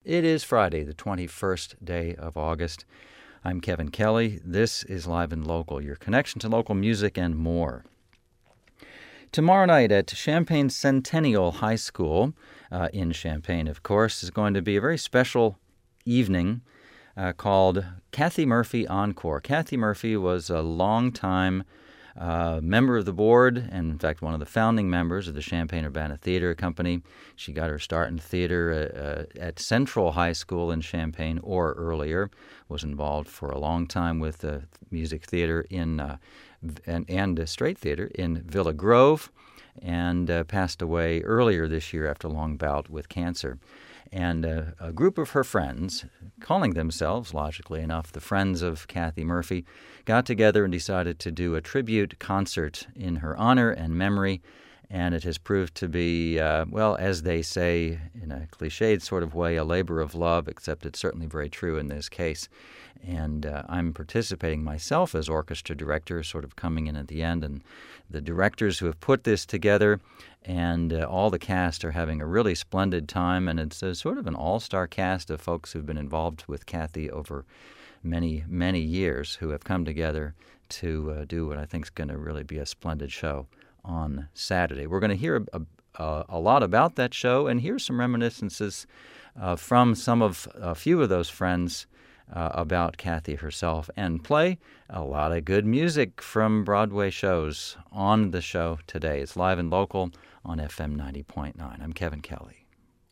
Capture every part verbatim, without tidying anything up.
It is Friday, the twenty-first day of August. I'm Kevin Kelly. This is Live and Local, your connection to local music and more. Tomorrow night at Champaign Centennial High School, uh, in Champaign, of course, is going to be a very special evening uh, called Kathy Murphy Encore. Kathy Murphy was a longtime uh, member of the board, and in fact one of the founding members of the Champaign-Urbana Theater Company. She got her start in theater uh, uh, at Central High School in Champaign or earlier, was involved for a long time with uh, music theater in uh, and, and uh, straight theater in Villa Grove, and uh, passed away earlier this year after a long bout with cancer. And uh, a group of her friends, calling themselves, logically enough, the Friends of Kathy Murphy, got together and decided to do a tribute concert in her honor and memory. And it has proved to be, uh, well, as they say in a cliched sort of way, a labor of love, except it's certainly very true in this case. And uh, I'm participating myself as orchestra director, sort of coming in at the end. And the directors who have put this together and uh, all the cast are having a really splendid time. And it's a, sort of an all-star cast of folks who've been involved with Kathy over many, many years who have come together to uh, do what I think is going to really be a splendid show on Saturday. We're going to hear a, a, a lot about that show and hear some reminiscences uh, from some of a few of those friends uh, about Kathy herself, and play a lot of good music from Broadway shows on the show today. It's Live and Local on F M ninety point nine. I'm Kevin Kelly.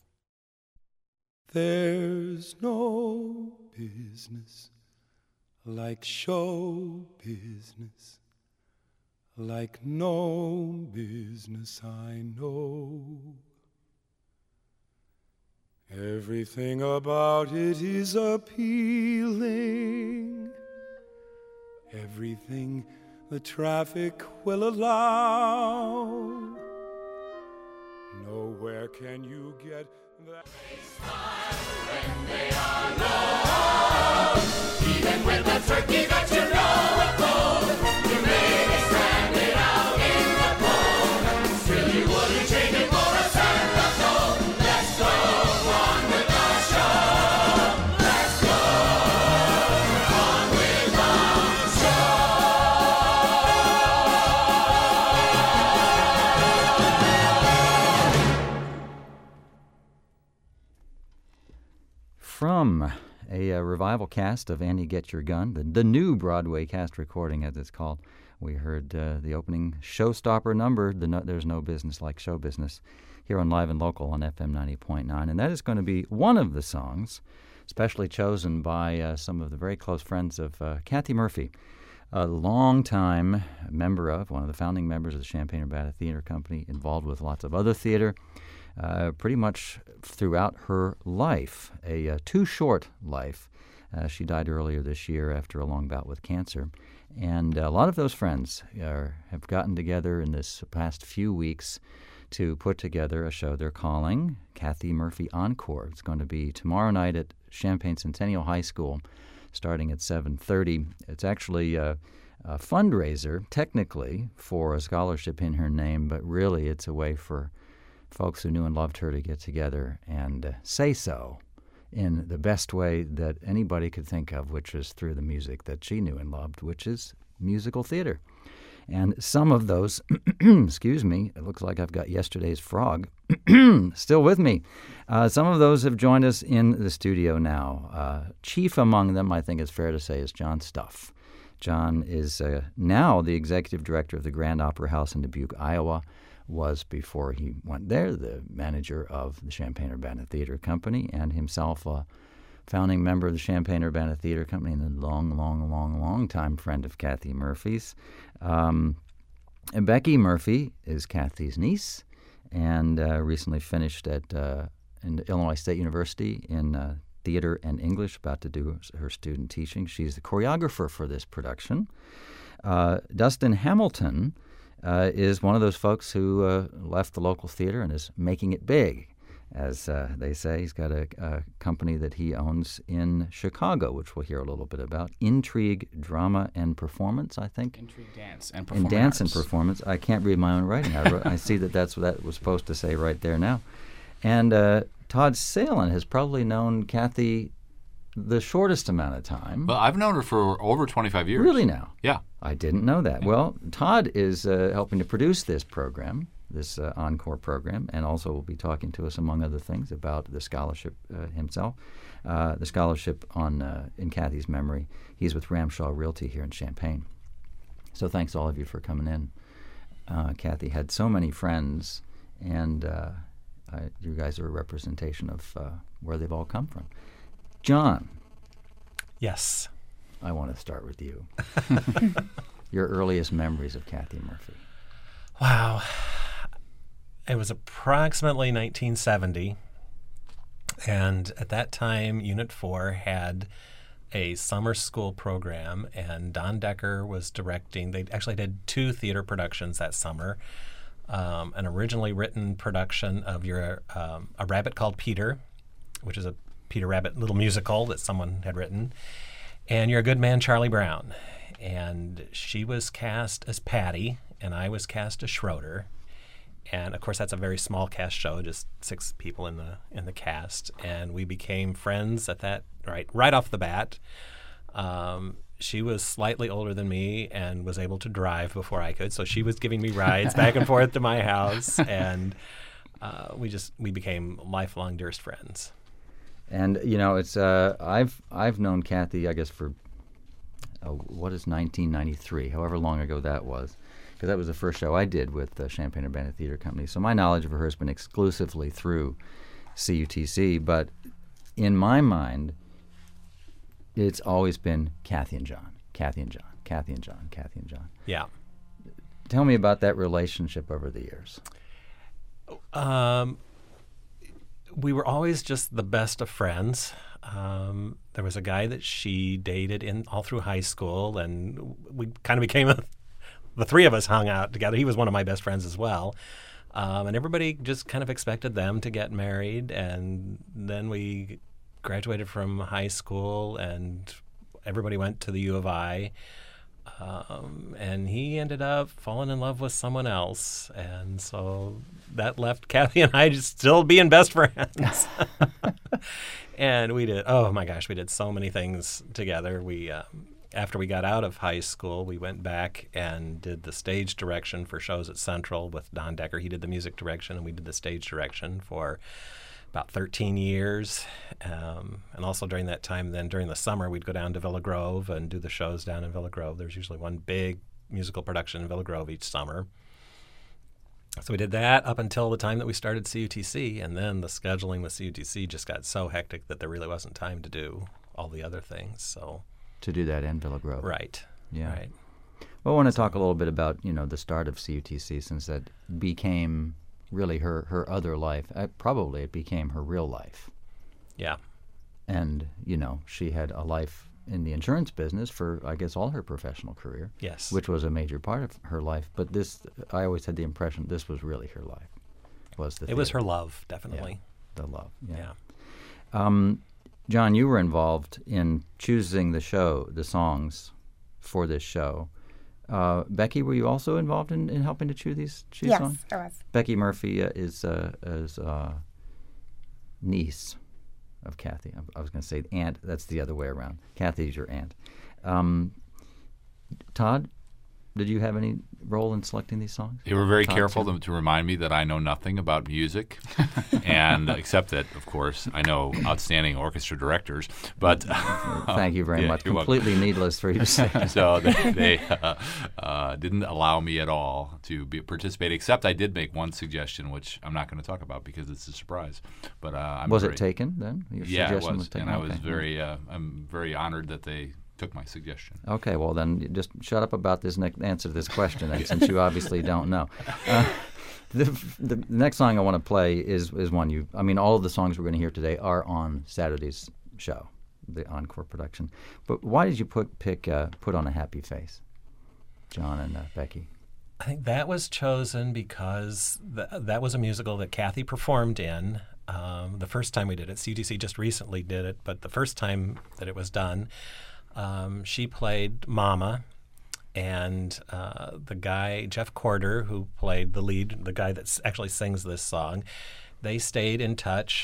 There's no business like show business, like no business I know. Everything about it is appealing, everything the traffic will allow. Nowhere can you get that. They smile when they are low, even with the turkey that you know at home. You may be stranded out in the cold, still you wouldn't change it for a Santa Claus. Let's go on with our show. Let's go on with our From a, uh revival cast of Annie Get Your Gun, the, the new Broadway cast recording as it's called, we heard uh, the opening showstopper number, the no, There's No Business Like Show Business, here on Live and Local on F M ninety point nine. And that is going to be one of the songs specially chosen by uh, some of the very close friends of uh, Kathy Murphy, a longtime member of, one of the founding members of the Champaign-Urbana Theater Company, involved with lots of other theater, Uh, pretty much throughout her life, a uh, too short life. Uh, she died earlier this year after a long bout with cancer. And a lot of those friends are, have gotten together in this past few weeks to put together a show they're calling Kathy Murphy Encore. It's going to be tomorrow night at Champaign Centennial High School, starting at seven thirty. It's actually a, a fundraiser, technically, for a scholarship in her name, but really it's a way for folks who knew and loved her to get together and uh, say so in the best way that anybody could think of, which is through the music that she knew and loved, which is musical theater. And some of those, excuse me, it looks like I've got yesterday's frog still with me. Uh, some of those have joined us in the studio now. Uh, chief among them, I think it's fair to say, is John Stuff. John is uh, now the executive director of the Grand Opera House in Dubuque, Iowa. Was, before he went there, the manager of the Champaign-Urbana Theater Company, and himself a founding member of the Champaign-Urbana Theater Company and a long, long, long, long time friend of Kathy Murphy's. Um, and Becky Murphy is Kathy's niece and uh, recently finished at uh, in Illinois State University in uh, theater and English, about to do her student teaching. She's the choreographer for this production. Uh, Dustin Hamilton Uh, is one of those folks who uh, left the local theater and is making it big, as uh, they say. He's got a, a company that he owns in Chicago, which we'll hear a little bit about. Intrigue, Drama, and Performance, I think. Intrigue, Dance, and In Performance. Dance and Performance. I can't read my own writing. I, wrote, I see that that's what that was supposed to say right there now. And uh, Todd Salen has probably known Kathy the shortest amount of time. Well, I've known her for over twenty-five years. Really now? Yeah. I didn't know that. Well, Todd is uh, helping to produce this program, this uh, Encore program, and also will be talking to us, among other things, about the scholarship uh, himself, uh, the scholarship on uh, in Kathy's memory. He's with Ramshaw Realty here in Champaign. So thanks all of you for coming in. Uh, Kathy had so many friends, and uh, I, you guys are a representation of uh, where they've all come from. John. Yes. I want to start with you. Your earliest memories of Kathy Murphy. Wow. It was approximately nineteen seventy, and at that time, Unit four had a summer school program, and Don Decker was directing. They actually did two theater productions that summer. Um, an originally written production of your um, A Rabbit Called Peter, which is a Peter Rabbit little musical that someone had written, and You're a Good Man, Charlie Brown. And she was cast as Patty, and I was cast as Schroeder. And of course, that's a very small cast show, just six people in the in the cast, and we became friends at that right right off the bat. Um, she was slightly older than me and was able to drive before I could, so she was giving me rides back and forth to my house, and uh, we just we became lifelong dearest friends. And you know, it's uh, I've I've known Kathy, I guess, for uh, what is nineteen ninety-three, however long ago that was, because that was the first show I did with the Champaign-Urbana Theater Company. So my knowledge of her has been exclusively through C U T C. But in my mind, it's always been Kathy and John, Kathy and John, Kathy and John, Kathy and John. Yeah. Tell me about that relationship over the years. Um. We were always just the best of friends. Um, there was a guy that she dated in all through high school, and we kind of became a, the three of us hung out together. He was one of my best friends as well. Um, and everybody just kind of expected them to get married. And then we graduated from high school, and everybody went to the U of I. Um, and he ended up falling in love with someone else, and so that left Kathy and I just still being best friends. And we did, oh my gosh, we did so many things together. We, um, after we got out of high school, we went back and did the stage direction for shows at Central with Don Decker. He did the music direction, and we did the stage direction for about thirteen years. Um, and also during that time, then during the summer, we'd go down to Villa Grove and do the shows down in Villa Grove. There's usually one big musical production in Villa Grove each summer. So we did that up until the time that we started C U T C, and then the scheduling with C U T C just got so hectic that there really wasn't time to do all the other things. So To do that in Villa Grove. right, Yeah. right. Well, I want to talk a little bit about, you know, the start of C U T C, since that became really her, her other life. Uh, probably it became her real life. Yeah. And, you know, she had a life in the insurance business for, I guess, all her professional career. Yes. Which was a major part of her life. But this, I always had the impression this was really her life. Was the It was theater. her love, definitely. The love, yeah. Yeah. Um, John, you were involved in choosing the show, the songs for this show. Uh, Becky, were you also involved in, in helping to choose these choose Yes, songs? I was. Becky Murphy uh, is uh, is uh, niece of Kathy. I, I was going to say aunt. That's the other way around. Kathy's your aunt. Um, Todd, did you have any role in selecting these songs? They were very Todd, careful too? to, to remind me that I know nothing about music, and except that, of course, I know outstanding orchestra directors. But Thank you very yeah, much. you're welcome. Completely needless for you to say. So they, they uh, uh, didn't allow me at all to be, participate, except I did make one suggestion, which I'm not going to talk about because it's a surprise. But uh, I'm was very, it taken then? Your Yeah, it suggestion was, taken? and I was Okay. very, uh, I'm very honored that they took my suggestion. Okay, well then, you just shut up about this next answer to this question, then, since you obviously don't know. Uh, the, the next song I want to play is is one you. I mean, all of the songs we're going to hear today are on Saturday's show, the Encore production. But why did you put pick uh, Put on a Happy Face, John and uh, Becky? I think that was chosen because th- that was a musical that Kathy performed in. Um, the first time we did it, C U T C just recently did it, but the first time that it was done, um, she played Mama, and uh, the guy, Jeff Corder, who played the lead, the guy that s- actually sings this song, they stayed in touch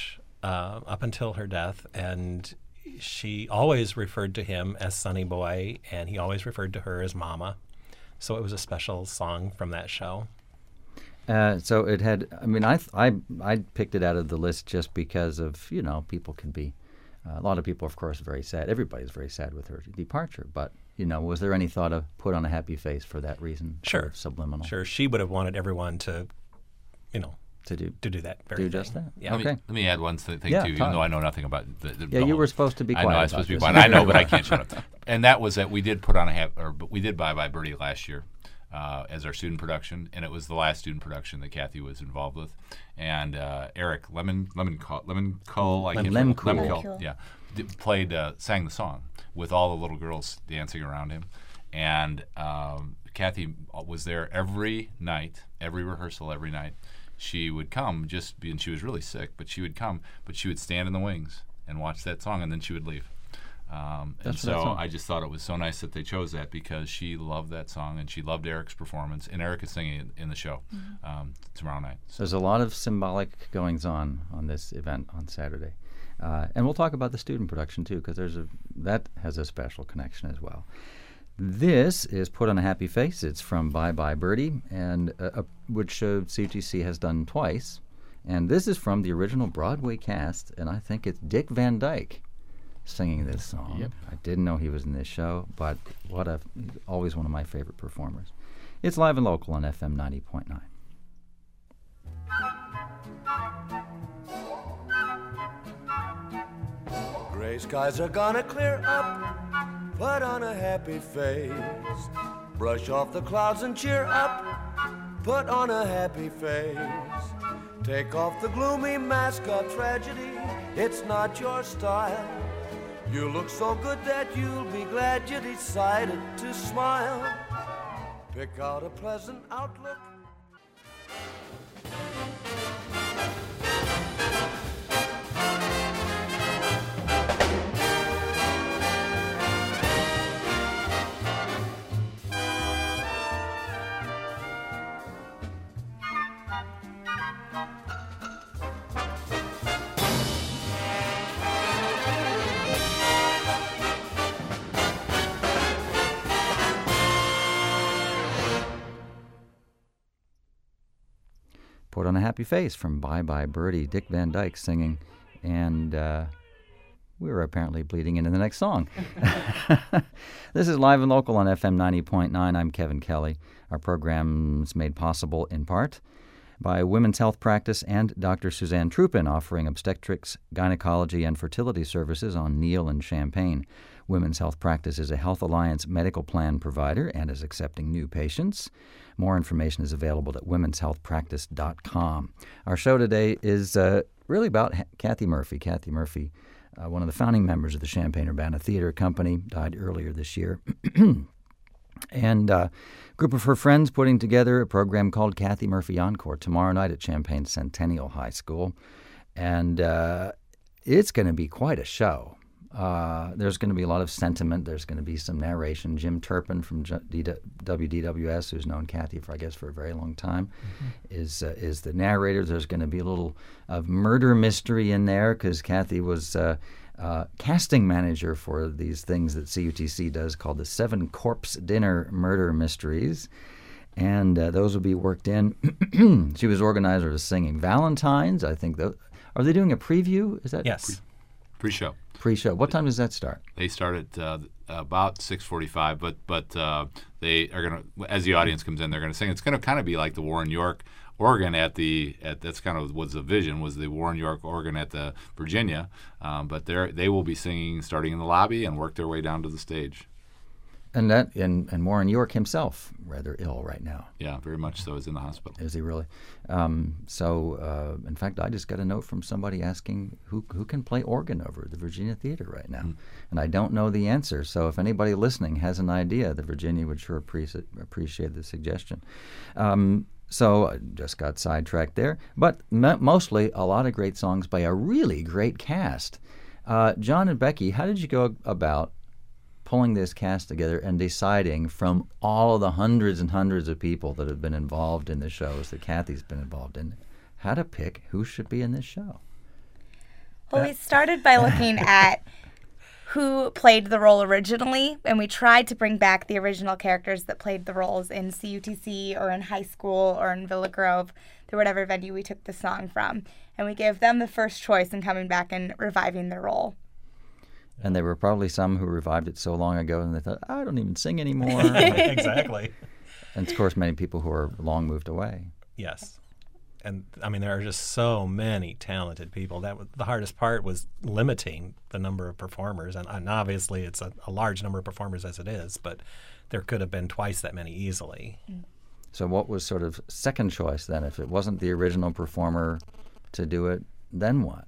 uh, up until her death, and she always referred to him as Sonny Boy, and he always referred to her as Mama. So it was a special song from that show. Uh, so it had. I mean, I th- I I picked it out of the list just because of you know people can be. Uh, a lot of people, of course, very sad. Everybody's very sad with her departure. But you know, was there any thought of put on a happy face for that reason? Sure, sort of subliminal. Sure, she would have wanted everyone to, you know, to do to do that very do thing. just that. Yeah. Let me, Okay. let me add one th- thing Yeah, too, even Todd. though I know nothing about the, the Yeah, the you whole- were supposed to be I quiet know I'm about supposed to be this. quiet. I know, but I can't shut up. And that was that we did put on a ha- or but we did Bye Bye Birdie last year uh, as our student production, and it was the last student production that Kathy was involved with. And uh, Eric Lemon Lemon Cull, Lemon Cull, I can't Lemon remember- Cull. Lemon Cull, yeah, did, played uh, sang the song with all the little girls dancing around him, and um, Kathy was there every night, every rehearsal, every night. She would come, just be, and she was really sick, but she would come, but she would stand in the wings and watch that song, and then she would leave. Um, and That's for that so song. I just thought it was so nice that they chose that because she loved that song and she loved Eric's performance, and Eric is singing it in the show um, tomorrow night. So There's a lot of symbolic goings on on this event on Saturday, uh, and we'll talk about the student production too, because there's a that has a special connection as well. This is Put on a Happy Face. It's from Bye Bye Birdie, and uh, uh, which uh, C U T C has done twice, and this is from the original Broadway cast, and I think it's Dick Van Dyke singing this song. Yep. I didn't know he was in this show, but what a always one of my favorite performers. It's live and local on F M ninety point nine. Gray skies are gonna clear up. Put on a happy face. Brush off the clouds and cheer up. Put on a happy face. Take off the gloomy mask of tragedy. It's not your style. You look so good that you'll be glad you decided to smile. Pick out a pleasant outlook. Put on a Happy Face from Bye Bye Birdie, Dick Van Dyke singing, and uh, we were apparently bleeding into the next song. This is Live and Local on F M ninety point nine. I'm Kevin Kelly. Our program's made possible in part by Women's Health Practice and Doctor Suzanne Trupin, offering obstetrics, gynecology, and fertility services on Neal and Champaign. Women's Health Practice is a Health Alliance medical plan provider and is accepting new patients. More information is available at womens health practice dot com. Our show today is uh, really about ha- Kathy Murphy. Kathy Murphy, uh, one of the founding members of the Champaign-Urbana Theater Company, died earlier this year. And uh, a group of her friends putting together a program called Kathy Murphy Encore tomorrow night at Champaign Centennial High School. And uh, it's going to be quite a show. Uh, there's going to be a lot of sentiment. There's going to be some narration. Jim Turpin from J- D- W D W S, who's known Kathy for, I guess, for a very long time, mm-hmm. is uh, is the narrator. There's going to be a little of murder mystery in there because Kathy was uh, uh, casting manager for these things that C U T C does called the Seven Corpse Dinner Murder Mysteries. And uh, those will be worked in. She was organizer of Singing Valentines. I think those, are they doing a preview? Is that Yes. Pre-show. Pre-show. What time does that start? They start at uh, about six forty-five, but but uh, they are going to, as the audience comes in, they're going to sing. It's going to kind of be like the Warren York organ at the at that's kind of was the vision was the Warren York organ at the Virginia, um, but they they will be singing starting in the lobby and work their way down to the stage. And that and, and Warren York himself rather ill right now. Yeah, very much so. Is in the hospital. Is he really? Um, so, uh, in fact, I just got a note from somebody asking who who can play organ over at the Virginia Theater right now, mm. and I don't know the answer. So, if anybody listening has an idea, the Virginia would sure appreciate appreciate the suggestion. Um, so, I just got sidetracked there, but m- mostly a lot of great songs by a really great cast. Uh, John and Becky, how did you go about pulling this cast together and deciding from all of the hundreds and hundreds of people that have been involved in the shows that Kathy's been involved in, how to pick who should be in this show? Well, we started by looking at who played the role originally, and we tried to bring back the original characters that played the roles in C U T C or in high school or in Villa Grove, or whatever venue we took the song from. And we gave them the first choice in coming back and reviving their role. And there were probably some who revived it so long ago and they thought, I don't even sing anymore. Exactly. And, of course, many people who are long moved away. Yes. And, I mean, there are just so many talented people. That was, the hardest part was limiting the number of performers. And, and obviously, it's a, a large number of performers as it is, but there could have been twice that many easily. So what was sort of second choice then? If it wasn't the original performer to do it, then what?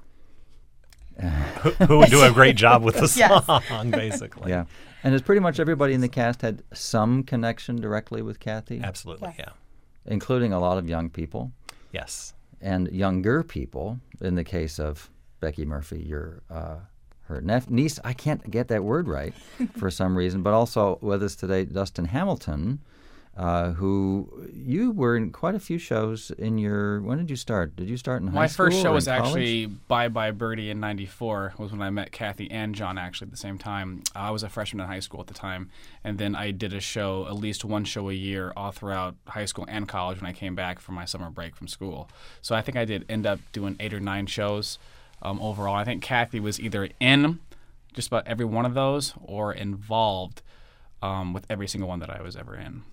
who, who would do a great job with the Yes. song, basically. Yeah. And has pretty much everybody in the cast had some connection directly with Kathy? Absolutely, Yes. yeah. Including a lot of young people. Yes. And younger people, in the case of Becky Murphy, your uh, her nep- niece, I can't get that word right for some reason, but also with us today, Dustin Hamilton, uh, who you were in quite a few shows in your, when did you start? Did you start in high My school first show or was in college? actually Bye Bye Birdie in ninety-four, was when I met Kathy and John actually at the same time. I was a freshman in high school at the time, and then I did a show, at least one show a year, all throughout high school and college when I came back from my summer break from school. So I think I did end up doing eight or nine shows um, overall. I think Kathy was either in just about every one of those or involved um, with every single one that I was ever in.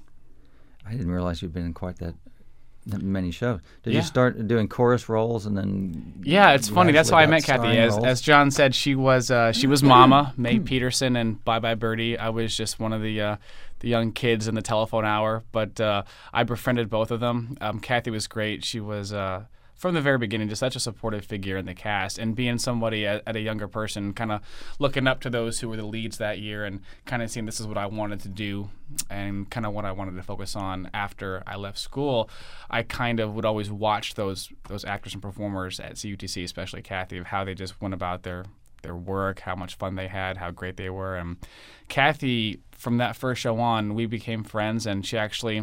I didn't realize you'd been in quite that, that many shows. Did Yeah. you start doing chorus roles and then? Yeah, it's you funny. That's how actually I got met Kathy. starring As, roles? as John said, she was uh, she was Mama, Mae Peterson, and Bye Bye Birdie. I was just one of the uh, the young kids in the telephone hour, but uh, I befriended both of them. Um, Kathy was great. She was uh, from the very beginning just such a supportive figure in the cast, and being somebody at, at a younger person, kind of looking up to those who were the leads that year, and kind of seeing this is what I wanted to do, and kind of what I wanted to focus on after I left school. I kind of would always watch those those actors and performers at C U T C, especially Kathy, of how they just went about their their work, how much fun they had, how great they were. And Kathy, from that first show on, we became friends, and she actually,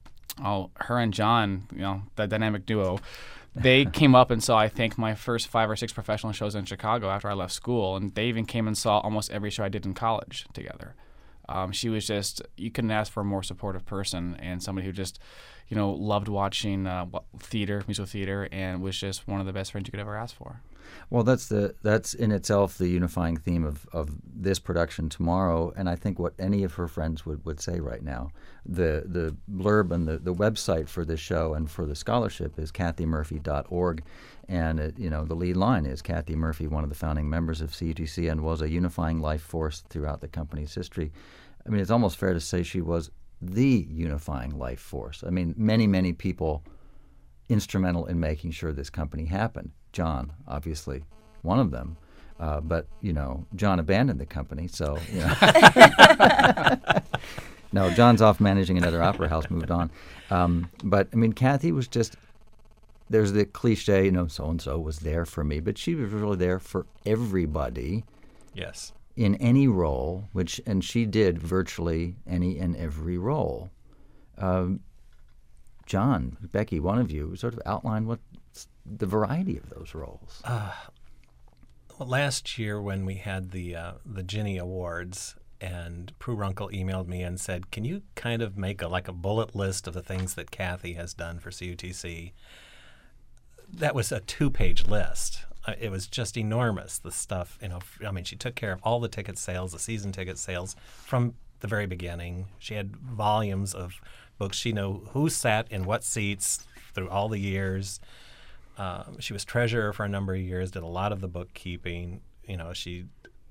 oh, her and John, you know, the dynamic duo, they came up and saw, I think, my first five or six professional shows in Chicago after I left school, and they even came and saw almost every show I did in college together. Um, she was just, you couldn't ask for a more supportive person, and somebody who just, you know, loved watching uh, theater, musical theater, and was just one of the best friends you could ever ask for. Well, that's the that's in itself the unifying theme of, of this production tomorrow, and I think what any of her friends would, would say right now. The the blurb and the, the website for this show and for the scholarship is kathy murphy dot org, and it, you know the lead line is Kathy Murphy, one of the founding members of C U T C, and was a unifying life force throughout the company's history. I mean, it's almost fair to say she was the unifying life force. I mean, many many people instrumental in making sure this company happened. John, obviously, one of them. Uh, but, you know, John abandoned the company, so, you know. No, John's off managing another opera house, moved on. Um, but, I mean, Kathy was just, there's the cliche, you know, so-and-so was there for me, but she was really there for everybody Yes. in any role, which, and she did virtually any and every role. Um, John, Becky, one of you, sort of outline what the variety of those roles. Uh, well, last year when we had the uh, the Ginny Awards, and Prue Runkle emailed me and said, "Can you kind of make a like a bullet list of the things that Kathy has done for C U T C?" That was a two-page list. Uh, it was just enormous. The stuff, you know. F- I mean, she took care of all the ticket sales, the season ticket sales from the very beginning. She had volumes of books. She knew who sat in what seats through all the years. Um, she was treasurer for a number of years, did a lot of the bookkeeping. You know, she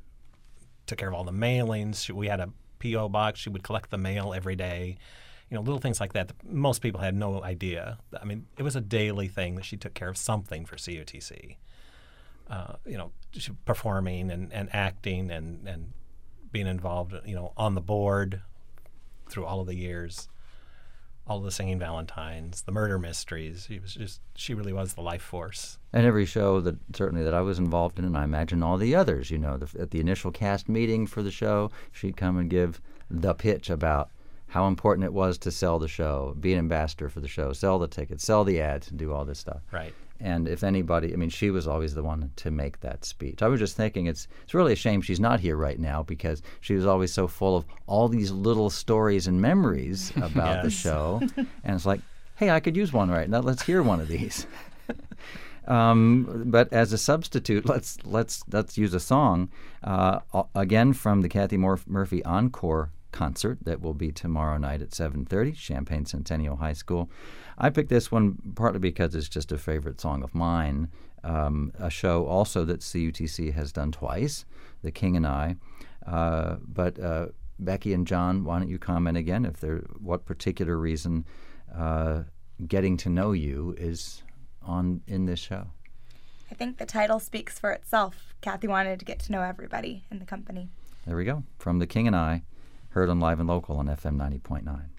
took care of all the mailings. She, we had a P O box. She would collect the mail every day. You know, little things like that that most people had no idea. I mean, it was a daily thing that she took care of something for C U T C. Uh, you know, she, performing and, and acting and, and being involved, you know, on the board through all of the years. All of the Singing Valentines, the murder mysteries. She was just, she really was the life force. And every show that certainly that I was involved in, and I imagine all the others, you know, the, at the initial cast meeting for the show, she'd come and give the pitch about how important it was to sell the show, be an ambassador for the show, sell the tickets, sell the ads, and do all this stuff. Right. And if anybody, I mean, she was always the one to make that speech. I was just thinking it's it's really a shame she's not here right now because she was always so full of all these little stories and memories about the Yes. show. And it's like, hey, I could use one right now. Let's hear one of these. um, but as a substitute, let's let's let's use a song uh, again from the Kathy Mur- Murphy Encore concert that will be tomorrow night at seven thirty, Champaign Centennial High School. I picked this one partly because it's just a favorite song of mine, um, a show also that C U T C has done twice, The King and I. Uh, but uh, Becky and John, why don't you comment again if there, what particular reason uh, Getting to Know You is on in this show? I think the title speaks for itself. Kathy wanted to get to know everybody in the company. There we go. From The King and I, heard on Live and Local on F M ninety point nine.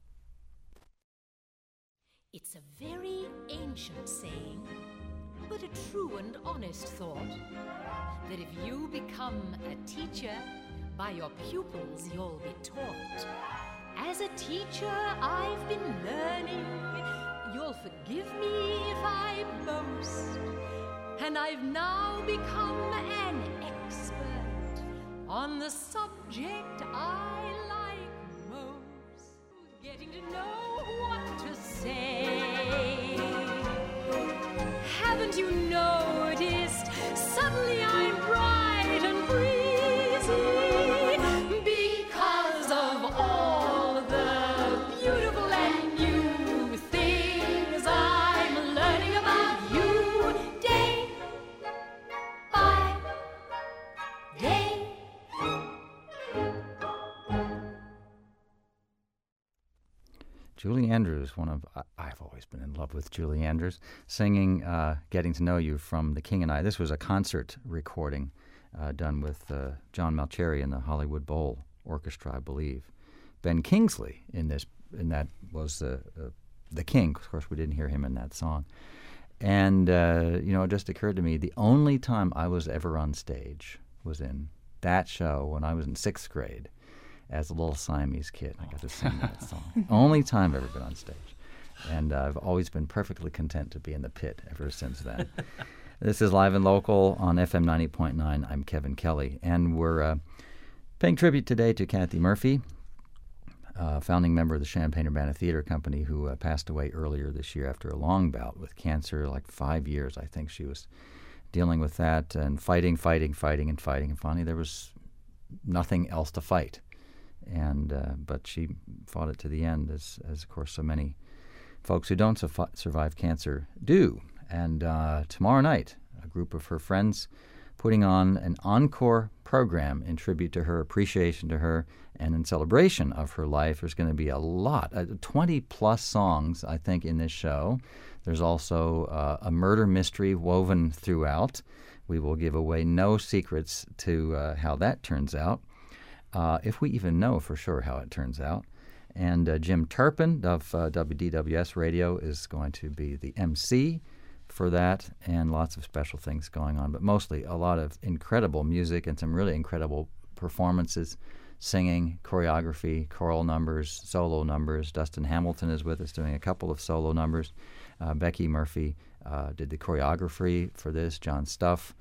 It's a very ancient saying, but a true and honest thought, that if you become a teacher, by your pupils you'll be taught. As a teacher I've been learning, you'll forgive me if I boast, and I've now become an expert on the subject I like most. Getting to know what to say. Haven't you noticed? Suddenly I'm bright and breezy because of all the beautiful and new things I'm learning about you day by day. Julie Andrews, one of, I- I've always been in love with Julie Andrews, singing uh, Getting to Know You from The King and I. This was a concert recording uh, done with uh, John Malcheri and the Hollywood Bowl Orchestra, I believe. Ben Kingsley in this, in that was uh, uh, the King. Of course, we didn't hear him in that song. And, uh, you know, it just occurred to me, the only time I was ever on stage was in that show when I was in sixth grade. As a little Siamese kid, I got to sing that song. Only time I've ever been on stage. And uh, I've always been perfectly content to be in the pit ever since then. This is Live and Local on F M ninety point nine. I'm Kevin Kelly. And we're uh, paying tribute today to Kathy Murphy, uh, founding member of the Champaign-Urbana Theater Company, who uh, passed away earlier this year after a long bout with cancer, like five years, I think she was dealing with that and fighting, fighting, fighting, and fighting. And finally, there was nothing else to fight. And uh, but she fought it to the end, as, as of course so many folks who don't su- survive cancer do. And uh, tomorrow night, a group of her friends putting on an encore program in tribute to her, appreciation to her, and in celebration of her life. There's going to be a lot, uh, twenty-plus songs, I think, in this show. There's also uh, a murder mystery woven throughout. We will give away no secrets to uh, how that turns out. Uh, if we even know for sure how it turns out. And uh, Jim Turpin of uh, W D W S Radio is going to be the M C for that, and lots of special things going on, but mostly a lot of incredible music and some really incredible performances, singing, choreography, choral numbers, solo numbers. Dustin Hamilton is with us doing a couple of solo numbers. Uh, Becky Murphy uh, did the choreography for this. John Stuff,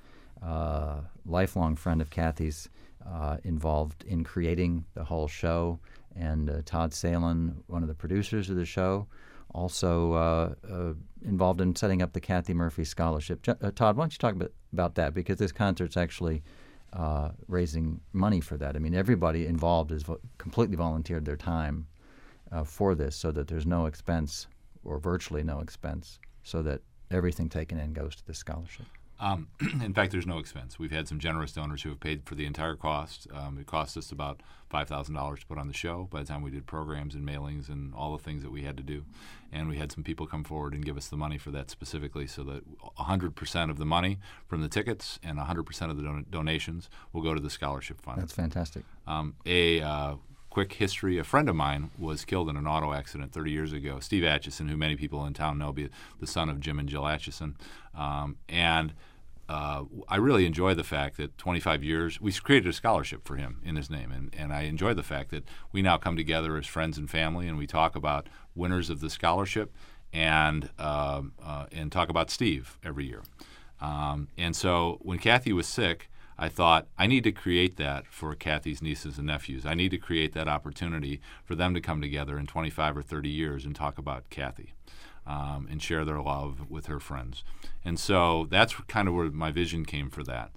uh, lifelong friend of Kathy's, Uh, involved in creating the whole show, and uh, Todd Salen, one of the producers of the show, also uh, uh, involved in setting up the Kathy Murphy Scholarship. Jo- uh, Todd, why don't you talk about, about that, because this concert's actually uh, raising money for that. I mean, everybody involved has vo- completely volunteered their time uh, for this, so that there's no expense, or virtually no expense, so that everything taken in goes to the scholarship. Um, in fact, there's no expense. We've had some generous donors who have paid for the entire cost. Um, it cost us about five thousand dollars to put on the show by the time we did programs and mailings and all the things that we had to do. And we had some people come forward and give us the money for that specifically, so that one hundred percent of the money from the tickets and one hundred percent of the don- donations will go to the scholarship fund. That's fantastic. Um, a uh, quick history, a friend of mine was killed in an auto accident thirty years ago, Steve Atchison, who many people in town know, be the son of Jim and Jill Atchison. Um, and uh, I really enjoy the fact that twenty-five years, we created a scholarship for him in his name. And, and I enjoy the fact that we now come together as friends and family, and we talk about winners of the scholarship. and um, uh, and talk about Steve every year. Um, and so when Kathy was sick, I thought, I need to create that for Kathy's nieces and nephews. I need to create that opportunity for them to come together in twenty-five or thirty years and talk about Kathy um, and share their love with her friends. And so that's kind of where my vision came for that.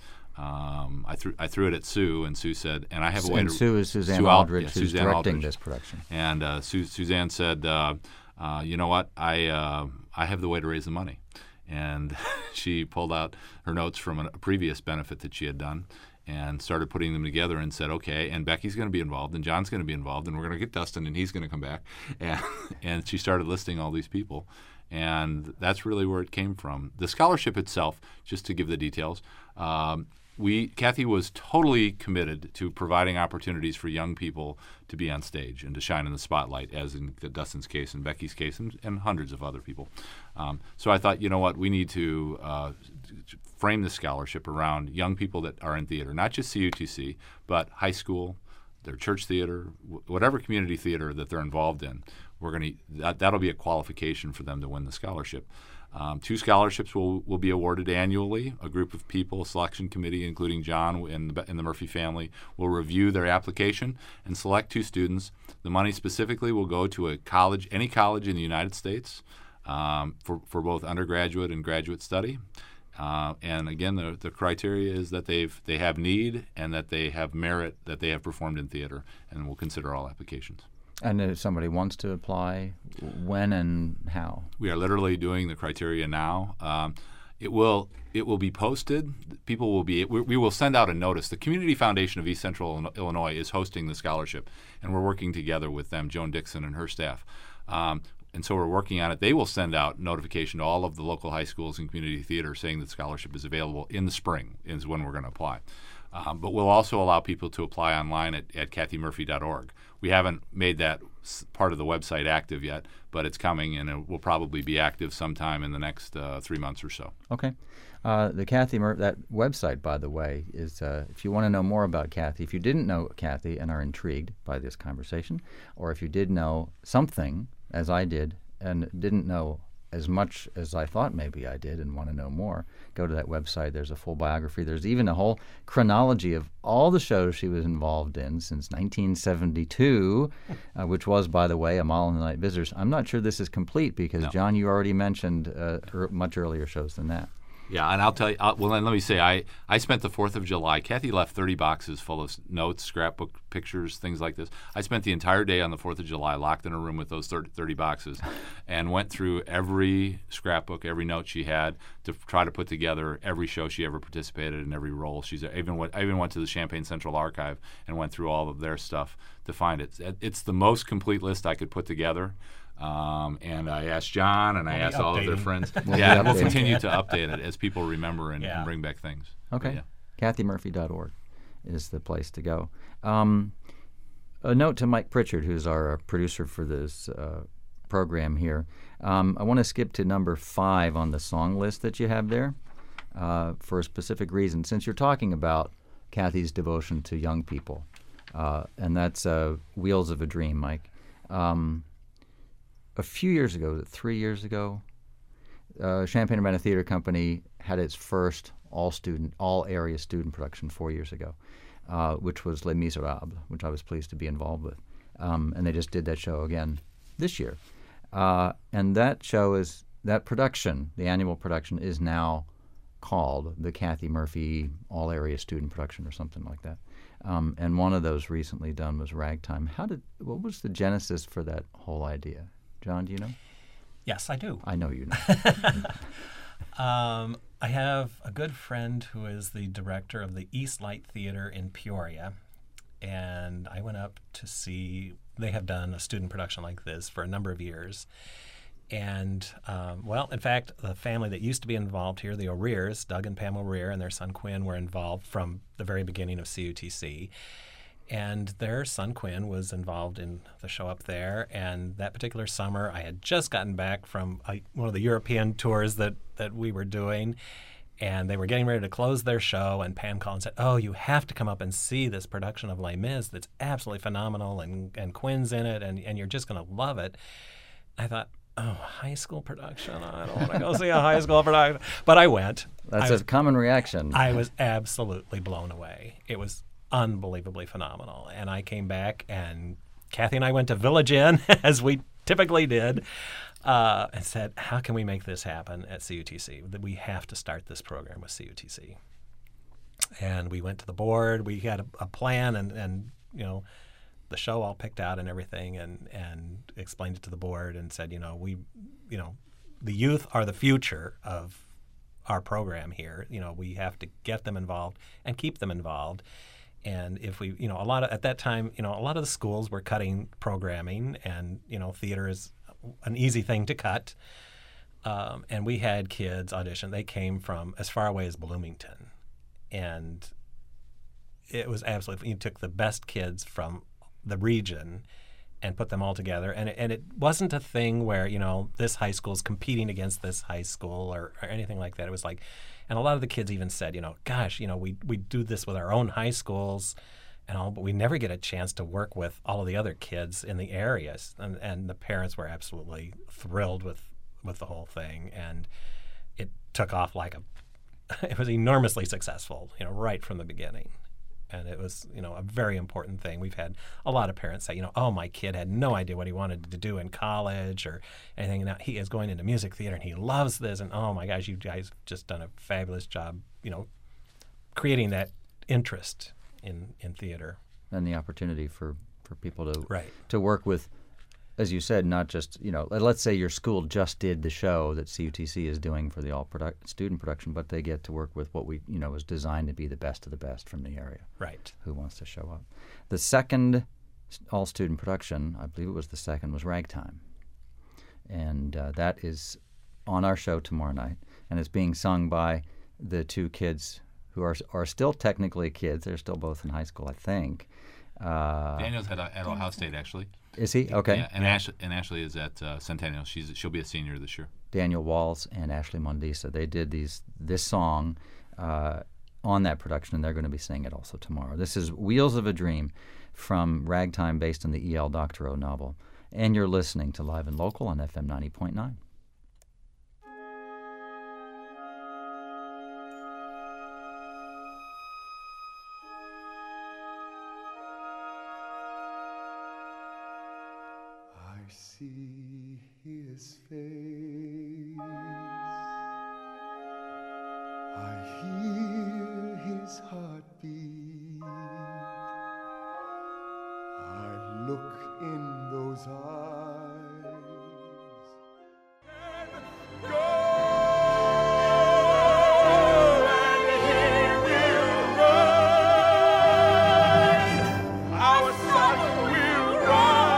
Um, I threw I threw it at Sue, and Sue said, and I have a way and to... Sue is Suzanne Sue Al- Aldridge, yeah, who's Suzanne directing Aldridge. this production. And uh, Su- Suzanne said, uh, uh, you know what, I uh, I have the way to raise the money. And she pulled out her notes from a previous benefit that she had done and started putting them together and said, okay, and Becky's going to be involved, and John's going to be involved, and we're going to get Dustin, and he's going to come back. And, and she started listing all these people. And that's really where it came from. The scholarship itself, just to give the details, um, we Kathy was totally committed to providing opportunities for young people to be on stage and to shine in the spotlight, as in Dustin's case and Becky's case and, and hundreds of other people. Um, so I thought, you know what, we need to uh, frame the scholarship around young people that are in theater, not just C U T C, but high school, their church theater, wh- whatever community theater that they're involved in. We're going to that, that'll be a qualification for them to win the scholarship. Um, two scholarships will, will be awarded annually. A group of people, a selection committee, including John and the, and the Murphy family, will review their application and select two students. The money specifically will go to a college, any college in the United States, um, for, for both undergraduate and graduate study. Uh, and again, the, the criteria is that they've they have need and that they have merit, that they have performed in theater, and we'll consider all applications. And if somebody wants to apply, when and how? We are literally doing the criteria now. Um, it will it will be posted. People will be. We, we will send out a notice. The Community Foundation of East Central Illinois is hosting the scholarship, and we're working together with them, Joan Dixon and her staff. Um, and so we're working on it. They will send out notification to all of the local high schools and community theater saying that scholarship is available in the spring is when we're going to apply. Um, but we'll also allow people to apply online at, at kathy murphy dot org. We haven't made that s- part of the website active yet, but it's coming, and it will probably be active sometime in the next uh, three months or so. Okay. Uh, the Kathy Mur- that website, by the way, is uh, if you want to know more about Kathy, if you didn't know Kathy and are intrigued by this conversation, or if you did know something, as I did, and didn't know as much as I thought maybe I did and want to know more, go to that website. There's a full biography. There's even a whole chronology of all the shows she was involved in since nineteen seventy-two, uh, which was, by the way, Amal and the Night Visitors. I'm not sure this is complete because, No. John, you already mentioned uh, er, much earlier shows than that. Yeah, and I'll tell you, I'll, well, then let me say, I, I spent the fourth of July, Kathy left thirty boxes full of notes, scrapbook pictures, things like this. I spent the entire day on the fourth of July locked in a room with those thirty, thirty boxes and went through every scrapbook, every note she had to try to put together every show she ever participated in, every role. She's I even went, I even went to the Champaign Central Archive and went through all of their stuff to find it. It's the most complete list I could put together. Um, and I asked John, and I We'll be ask all of their updating. friends. We'll yeah, be and we'll updating. continue to update it as people remember and, Yeah. and bring back things. Okay. But yeah. kathy murphy dot org is the place to go. Um, a note to Mike Pritchard, who's our uh, producer for this uh, program here. Um, I want to skip to number five on the song list that you have there uh, for a specific reason. Since you're talking about Kathy's devotion to young people, uh, and that's uh, Wheels of a Dream, Mike. Um, a few years ago, three years ago, uh, Champaign-Urbana Theater Company had its first all-student, all-area student production four years ago, uh, which was Les Miserables, which I was pleased to be involved with. Um, and they just did that show again this year. Uh, and that show is, that production, the annual production, is now called the Kathy Murphy All-Area Student Production or something like that. Um, and one of those recently done was Ragtime. How did, what was the genesis for that whole idea? John, do you know? Yes, I do. I know you know. Um, I have a good friend who is the director of the East Light Theater in Peoria, and I went up to see, they have done a student production like this for a number of years. And, um, well, in fact, the family that used to be involved here, the O'Rears, Doug and Pam O'Rear and their son Quinn, were involved from the very beginning of C U T C. And their son Quinn was involved in the show up there. And that particular summer, I had just gotten back from a, one of the European tours that, that we were doing. And they were getting ready to close their show. And Pam called and said, oh, you have to come up and see this production of Les Mis that's absolutely phenomenal. And, and Quinn's in it. And, and you're just going to love it. I thought, oh, high school production. I don't want to go see a high school production. But I went. That's I a was, common reaction. I was absolutely blown away. It was unbelievably phenomenal. And I came back, and Kathy and I went to Village Inn, as we typically did, uh, and said, how can we make this happen at C U T C? That we have to start this program with C U T C. And we went to the board. We had a, a plan, and, and you know, the show all picked out and everything, and, and explained it to the board and said, you know, we, you know, the youth are the future of our program here. You know, we have to get them involved and keep them involved. And if we, you know, a lot of, at that time, you know, a lot of the schools were cutting programming, and, you know, theater is an easy thing to cut. Um, and we had kids audition. They came from as far away as Bloomington. And it was absolutely, you took the best kids from the region and put them all together. And it, and it wasn't a thing where, you know, this high school is competing against this high school or, or anything like that. It was like, and a lot of the kids even said, you know, gosh, you know, we, we do this with our own high schools and all, but we never get a chance to work with all of the other kids in the areas. And, and the parents were absolutely thrilled with, with the whole thing. And it took off like a, it was enormously successful, you know, right from the beginning. And it was, you know, a very important thing. We've had a lot of parents say, you know, oh, my kid had no idea what he wanted to do in college or anything. Now he is going into music theater and he loves this. And oh my gosh, you guys just done a fabulous job, you know, creating that interest in, in theater. And the opportunity for, for people to Right. to work with, as you said, not just, you know, let's say your school just did the show that C U T C is doing for the all product, student production, but they get to work with what we, you know, is designed to be the best of the best from the area. Right. Who wants to show up. The second all student production, I believe it was the second, was Ragtime. And uh, that is on our show tomorrow night. And it's being sung by the two kids who are are still technically kids. They're still both in high school, I think. Uh, Daniel's at, at Ohio State, actually. Is he? Okay. Yeah, and, Ashley, and Ashley is at uh, Centennial. She's She'll be a senior this year. Daniel Walls and Ashley Mondisa. They did these this song uh, on that production, and they're going to be singing it also tomorrow. This is Wheels of a Dream from Ragtime, based on the E L Doctorow novel. And you're listening to Live and Local on F M ninety point nine. I see his face, I hear his heartbeat, I look in those eyes. Go and he will ride, our son will ride.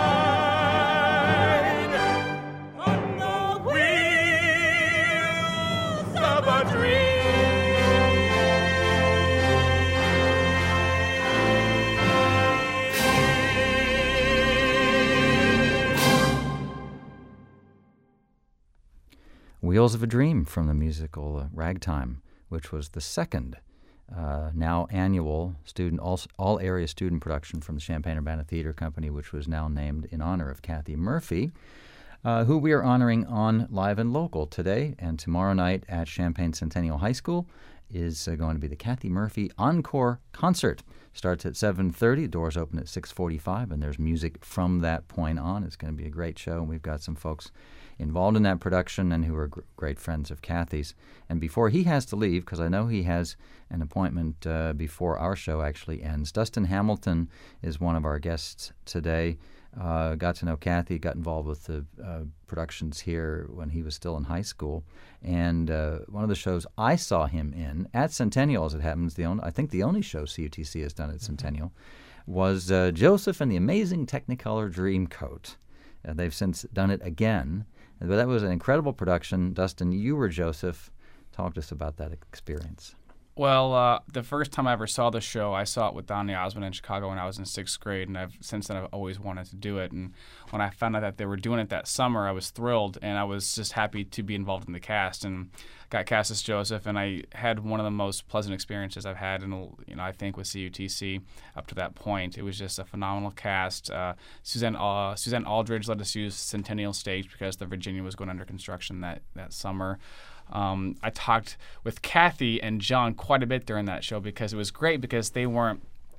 Wheels of a Dream from the musical uh, Ragtime, which was the second uh, now annual student all, all area student production from the Champaign-Urbana Theater Company, which was now named in honor of Kathy Murphy, uh, who we are honoring on Live and Local today and tomorrow night at Champaign Centennial High School is uh, going to be the Kathy Murphy Encore Concert. Starts at seven thirty, doors open at six forty-five, and there's music from that point on. It's going to be a great show, and we've got some folks involved in that production and who are gr- great friends of Kathy's. And before he has to leave, because I know he has an appointment uh, before our show actually ends, Dustin Hamilton is one of our guests today. Uh, got to know Kathy, got involved with the uh, productions here when he was still in high school. And uh, one of the shows I saw him in, at Centennial as it happens, the only, I think the only show C U T C has done at Centennial, was uh, Joseph and the Amazing Technicolor Dreamcoat. Uh, they've since done it again. But that was an incredible production. Dustin, you were Joseph. Talk to us about that experience. Well, uh, the first time I ever saw the show, I saw it with Donny Osmond in Chicago when I was in sixth grade, and I've since then I've always wanted to do it. And when I found out that they were doing it that summer, I was thrilled, and I was just happy to be involved in the cast. And got cast as Joseph, and I had one of the most pleasant experiences I've had, in you know, I think with C U T C up to that point. It was just a phenomenal cast. Uh, Suzanne uh, Suzanne Aldridge let us use Centennial Stage because the Virginia was going under construction that that summer. Um, I talked with Kathy and John quite a bit during that show because it was great because they weren't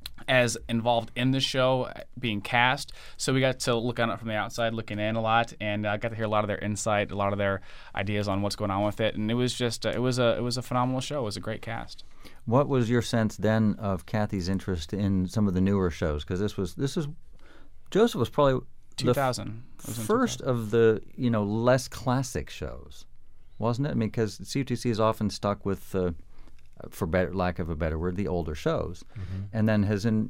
as involved in the show being cast. So we got to look on it from the outside, looking in a lot, and I uh, got to hear a lot of their insight, a lot of their ideas on what's going on with it. And it was just, uh, it was a, it was a phenomenal show. It was a great cast. What was your sense then of Kathy's interest in some of the newer shows? Because this was, this is, Joseph was probably two thousand. the f- first of the, you know, less classic shows, wasn't it? I mean, because C U T C is often stuck with, uh, for better, lack of a better word, the older shows, mm-hmm. and then has in.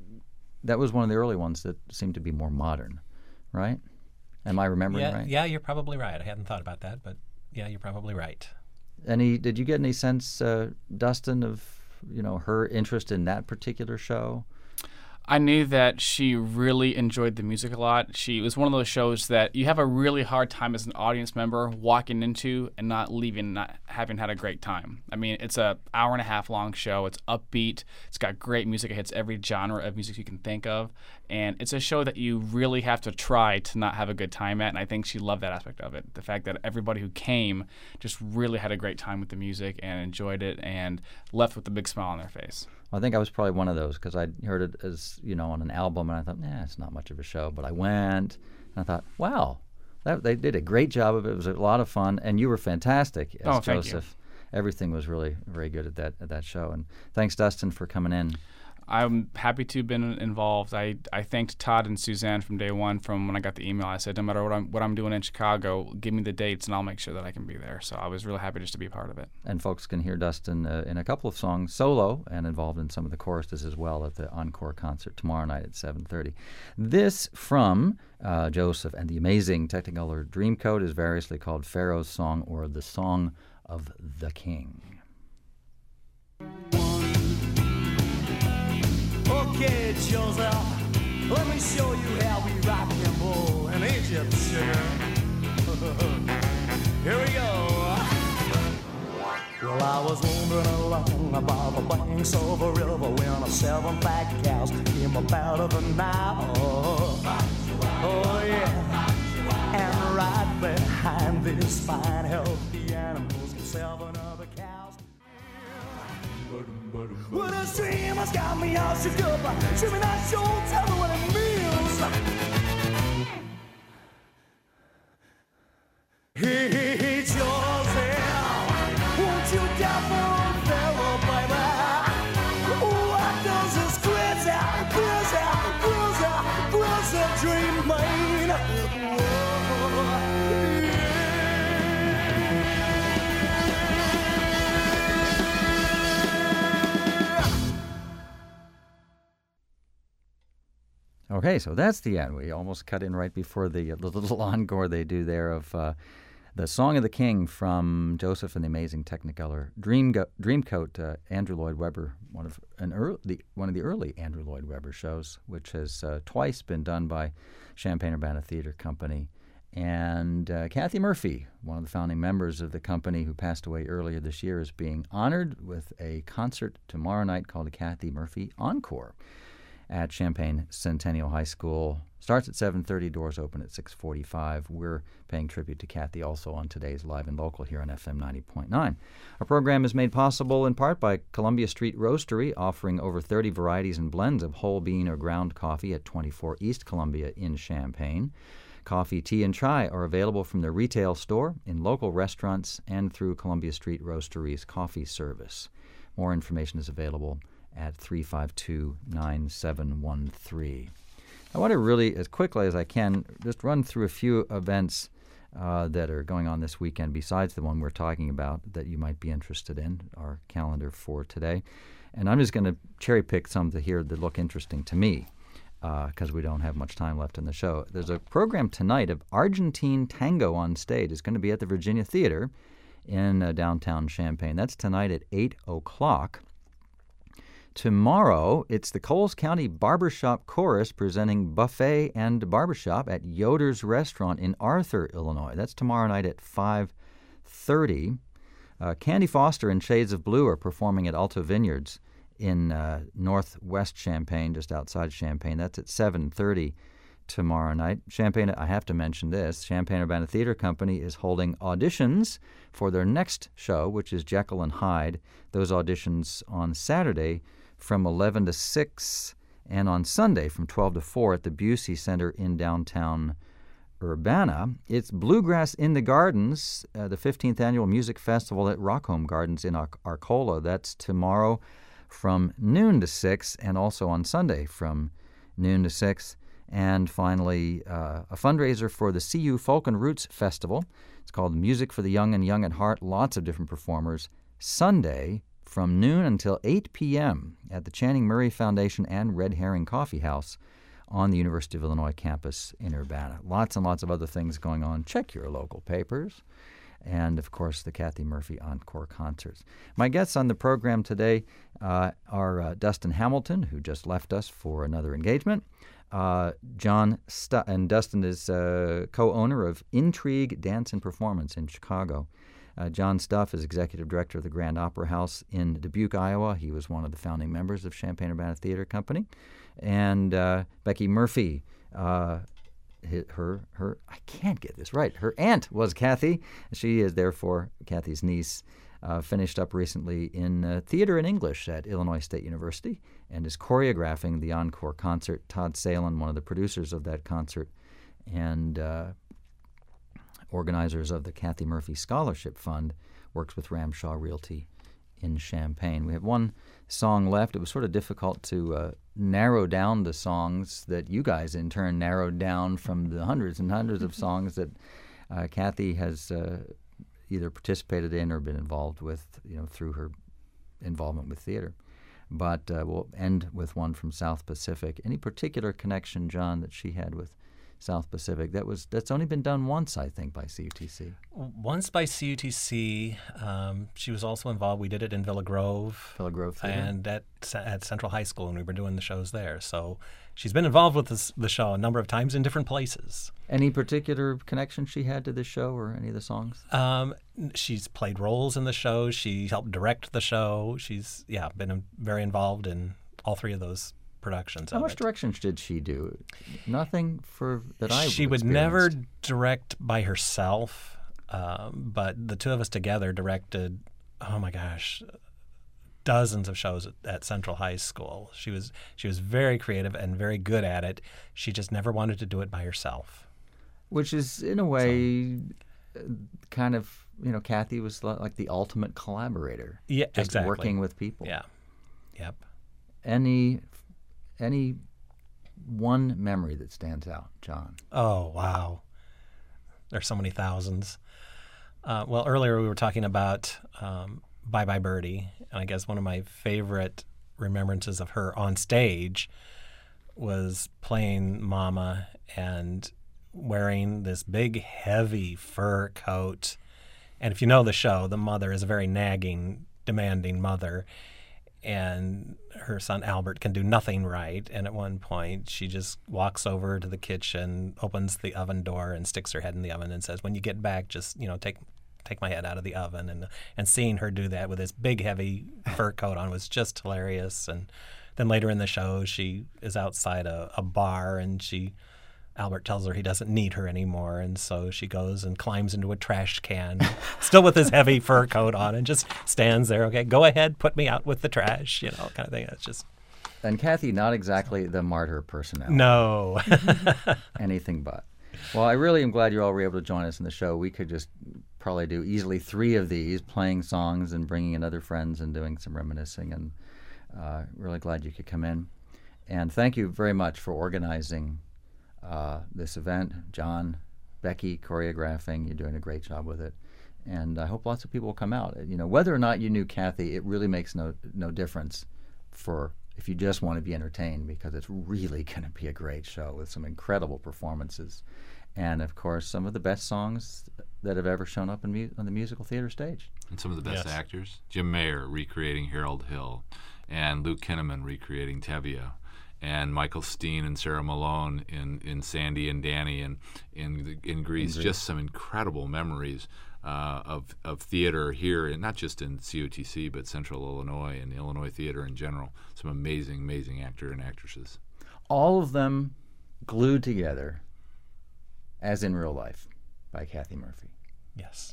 That was one of the early ones that seemed to be more modern, right? Am I remembering yeah, right? Yeah, you're probably right. I hadn't thought about that, but yeah, you're probably right. Any? Did you get any sense, uh, Dustin, of you know her interest in that particular show? I knew that she really enjoyed the music a lot. She it was one of those shows that you have a really hard time as an audience member walking into and not leaving, not having had a great time. I mean, it's a hour and a half long show. It's upbeat. It's got great music. It hits every genre of music you can think of. And it's a show that you really have to try to not have a good time at. And I think she loved that aspect of it. The fact that everybody who came just really had a great time with the music and enjoyed it and left with a big smile on their face. I think I was probably one of those because I heard it as, you know, on an album, and I thought, nah, it's not much of a show. But I went, and I thought, wow, that, they did a great job of it. It was a lot of fun, and you were fantastic as oh, thank Joseph. You. Everything was really very good at that at that show. And thanks, Dustin, for coming in. I'm happy to have been involved. I, I thanked Todd and Suzanne from day one. From when I got the email, I said, no matter what I'm what I'm doing in Chicago, give me the dates and I'll make sure that I can be there. So I was really happy just to be a part of it. And folks can hear Dustin uh, in a couple of songs solo and involved in some of the choruses as well at the Encore concert tomorrow night at seven thirty. This from uh, Joseph and the amazing Technicolor Dreamcoat is variously called Pharaoh's Song or The Song of the King. Okay, Joseph, let me show you how we rock and roll in Egypt, sugar. Here we go. Well, I was wandering along about the banks of a river when a seven black cows came up out of the Nile. Oh, yeah. And right behind this fine, healthy animals, seven other cows. Well, the streamers got me all shook up. Streaming that show, tell me what it means. Hey, hey, hey, Joseph, won't you down for a Pharaoh, baby? What does this crazy, crazy, crazy, crazy dream mean? Whoa, yeah. Okay, so that's the end. We almost cut in right before the, the little encore they do there of uh, the Song of the King from Joseph and the Amazing Technicolor Dream Go- Dreamcoat. Uh, Andrew Lloyd Webber, one of an early, the, one of the early Andrew Lloyd Webber shows, which has uh, twice been done by Champaign-Urbana Theater Company. And uh, Kathy Murphy, one of the founding members of the company who passed away earlier this year, is being honored with a concert tomorrow night called the Kathy Murphy Encore at Champaign Centennial High School. Starts at seven thirty, doors open at six forty-five. We're paying tribute to Kathy also on today's Live and Local here on F M ninety point nine. Our program is made possible in part by Columbia Street Roastery, offering over thirty varieties and blends of whole bean or ground coffee at twenty-four East Columbia in Champaign. Coffee, tea, and chai are available from their retail store, in local restaurants, and through Columbia Street Roastery's coffee service. More information is available at three five two, nine seven one three. I want to really, as quickly as I can, just run through a few events uh, that are going on this weekend besides the one we're talking about that you might be interested in, our calendar for today. And I'm just going to cherry pick some to here that look interesting to me because uh, we don't have much time left in the show. There's a program tonight of Argentine tango on stage. It's going to be at the Virginia Theater in uh, downtown Champaign. That's tonight at eight o'clock. Tomorrow, it's the Coles County Barbershop Chorus presenting Buffet and Barbershop at Yoder's Restaurant in Arthur, Illinois. That's tomorrow night at five thirty. Uh, Candy Foster and Shades of Blue are performing at Alto Vineyards in uh, northwest Champaign, just outside Champaign. That's at seven thirty tomorrow night. Champaign, I have to mention this, Champaign-Urbana Theater Company is holding auditions for their next show, which is Jekyll and Hyde. Those auditions on Saturday from eleven to six, and on Sunday from twelve to four at the Busey Center in downtown Urbana. It's Bluegrass in the Gardens, uh, the fifteenth Annual Music Festival at Rockholm Gardens in Ar- Arcola. That's tomorrow from noon to six, and also on Sunday from noon to six. And finally, uh, a fundraiser for the C U Folk and Roots Festival. It's called Music for the Young and Young at Heart. Lots of different performers. Sunday from noon until eight p.m. at the Channing Murray Foundation and Red Herring Coffee House on the University of Illinois campus in Urbana. Lots and lots of other things going on. Check your local papers. And, of course, the Kathy Murphy Encore Concerts. My guests on the program today uh, are uh, Dustin Hamilton, who just left us for another engagement. Uh, John St- and Dustin is uh, co-owner of Intrigue Dance and Performance in Chicago. Uh, John Stuff is executive director of the Grand Opera House in Dubuque, Iowa. He was one of the founding members of Champaign-Urbana Theater Company. And uh, Becky Murphy, uh, her, her, I can't get this right. Her aunt was Kathy. She is therefore Kathy's niece. Uh, finished up recently in uh, theater and English at Illinois State University and is choreographing the encore concert. Todd Salen, one of the producers of that concert, and uh, organizers of the Kathy Murphy Scholarship Fund, works with Ramshaw Realty in Champaign. We have one song left. It was sort of difficult to uh, narrow down the songs that you guys in turn narrowed down from the hundreds and hundreds of songs that uh, Kathy has uh, either participated in or been involved with, you know, through her involvement with theater. But uh, we'll end with one from South Pacific. Any particular connection, John, that she had with South Pacific? That was that's only been done once, I think, by C U T C. Once by C U T C. Um, she was also involved. We did it in Villa Grove. Villa Grove Theater. And at at Central High School when we were doing the shows there. So she's been involved with this, the show a number of times in different places. Any particular connection she had to this show or any of the songs? Um, she's played roles in the show. She helped direct the show. She's, yeah, been very involved in all three of those productions. How of much it. direction did she do? Nothing for that I She would never experienced. direct by herself, um, but the two of us together directed, oh my gosh, dozens of shows at, at Central High School. She was she was very creative and very good at it. She just never wanted to do it by herself. Which is, in a way, uh, kind of, you know, Kathy was li- like the ultimate collaborator. Yeah, just exactly. working with people. Yeah, yep. Any, any one memory that stands out, John? Oh, wow. There's so many thousands. Uh, well, earlier we were talking about um, Bye Bye Birdie, and I guess one of my favorite remembrances of her on stage was playing Mama and wearing this big, heavy fur coat. And if you know the show, the mother is a very nagging, demanding mother. And her son Albert can do nothing right. And at one point, she just walks over to the kitchen, opens the oven door, and sticks her head in the oven and says, "When you get back, just, you know, take take my head out of the oven." And and seeing her do that with this big, heavy fur coat on was just hilarious. And then later in the show, she is outside a, a bar, and she Albert tells her he doesn't need her anymore, and so she goes and climbs into a trash can, still with his heavy fur coat on, and just stands there. Okay, go ahead, put me out with the trash, you know, kind of thing. It's just And Kathy, not exactly the martyr personality. no. Anything but. Well, I really am glad you all were able to join us in the show. We could just probably do easily three of these, playing songs and bringing in other friends and doing some reminiscing, and uh, really glad you could come in. And thank you very much for organizing uh, this event. John, Becky, choreographing. You're doing a great job with it. And I hope lots of people will come out. You know, whether or not you knew Kathy, it really makes no no difference for if you just want to be entertained, because it's really going to be a great show with some incredible performances. And, of course, some of the best songs that have ever shown up in mu- on the musical theater stage. And some of the best Yes. actors. Jim Mayer recreating Harold Hill, and Luke Kinnaman recreating Tevye, and Michael Steen and Sarah Malone in, in Sandy and Danny and in in Grease. Grease. Just some incredible memories uh, of of theater here, and not just in C O T C, but Central Illinois and Illinois theater in general. Some amazing, amazing actor and actresses. All of them glued together, as in real life, by Kathy Murphy. Yes.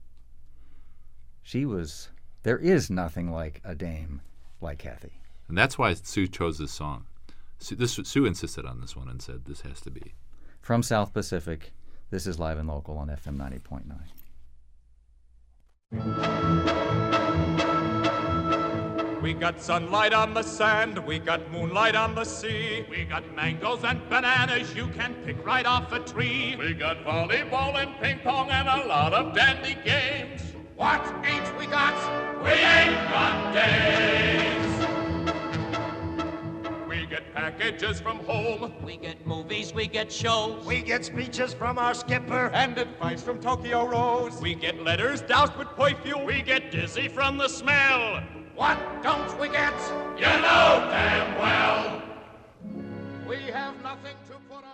She was, there is nothing like a dame like Kathy. And that's why Sue chose this song. Sue, this, Sue insisted on this one and said this has to be. From South Pacific, this is Live and Local on F M ninety point nine. We got sunlight on the sand, we got moonlight on the sea. We got mangoes and bananas you can pick right off a tree. We got volleyball and ping pong and a lot of dandy games. What ain't we got? We ain't got days. We get packages from home. We get movies, we get shows. We get speeches from our skipper. And advice from Tokyo Rose. We get letters doused with poi fuel. We get dizzy from the smell. What don't we get? You know damn well. We have nothing to put on.